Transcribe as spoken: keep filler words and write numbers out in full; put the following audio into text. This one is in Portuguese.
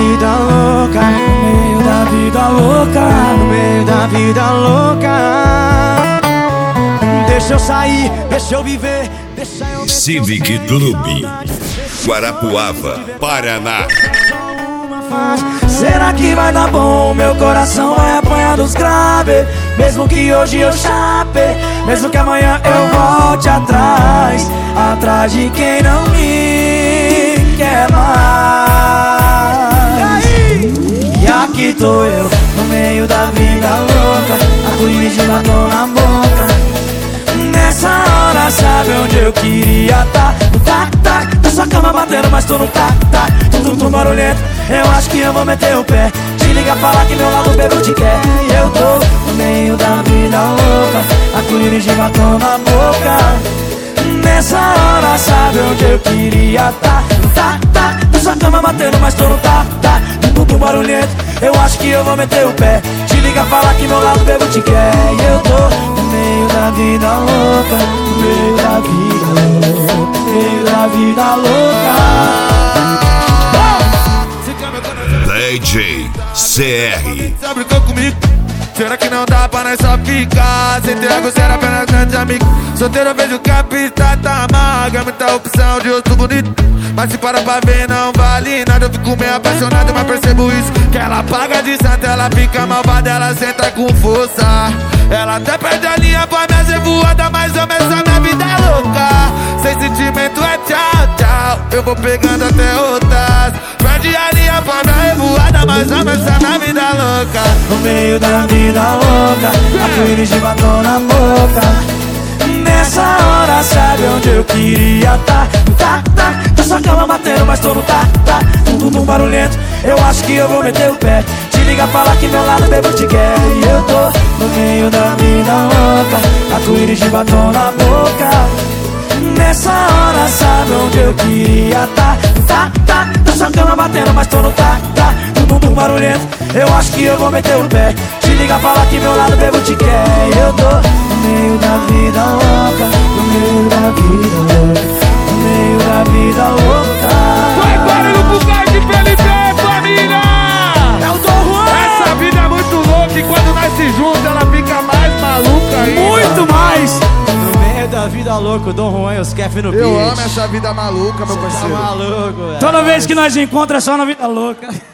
vida louca, no meio da vida louca, no meio da vida louca. Deixa eu sair, deixa eu viver, deixa eu... Civic Clube, Guarapuava, Paraná. Será que vai dar bom? Meu coração vai apanhar dos graves. Mesmo que hoje eu chape, mesmo que amanhã eu volte atrás, atrás de quem não me quer mais. E aqui tô eu, no meio da vida louca, a colina de batom na boca. Nessa hora sabe onde eu queria tá? No tac, tac, na sua cama batendo, mas tô no tac, tac. Tum, tum, barulhento, eu acho que eu vou meter o pé. Te liga, falar que meu lado bebo te quer. Eu tô no meio da vida louca, a colina de batom na boca. Nessa hora sabe onde eu queria tá? No tac, tac, na sua cama batendo, mas tô no tac, tac. Tum, tum, barulhento, eu acho que eu vou meter o pé. Te liga, falar que meu lado bebo te quer. Eu tô no meio da vida louca, no meio da vida louca, no meio da vida louca. D J C R. Já brincou comigo? Será que não dá pra nós só ficar? Sem ter água, será apenas grande amigo. Solteiro eu vejo que a pista tá magra, muita opção de rosto bonito. Mas se para pra ver não vale nada. Eu fico meio apaixonado, mas percebo isso, que ela paga de santa, ela fica malvada, ela senta com força. Ela até perde a linha pra me fazer voada, mas eu meço a minha vida é louca. Sem sentimento é tchau, tchau. Eu vou pegando até outras. Perde a linha pra me revoada, mas eu meço a minha vida louca. No meio da vida louca, a colina de batom na boca. Nessa hora sabe onde eu queria tá? Tá, tá, tô sua cama batendo, mas tô no tá, tá. Tum, tum, tum, barulhento, eu acho que eu vou meter o pé. Te liga, fala que meu lado bebo te quer. E eu tô no meio da vida louca, a colina de batom na boca. Nessa hora sabe onde eu queria tá? Tá, tá, tô sua cama batendo, mas tô no tá, tá. Tum, tum, tum, barulhento, eu acho que eu vou meter o pé. Te liga, fala que meu lado bebo te quer. E eu tô no meio da vida louca, no meio da vida louca, no meio da vida louca. Vai barulho pro cara de Felipe, família! É o Dom Juan! Essa vida é muito louca e quando nós se juntos ela fica mais maluca ainda. Muito mais! No meio da vida louca, o Dom Juan e os Kef no beat. Eu amo essa vida maluca, meu Tá parceiro. maluco, velho. Toda vez que nós encontramos é só na vida louca.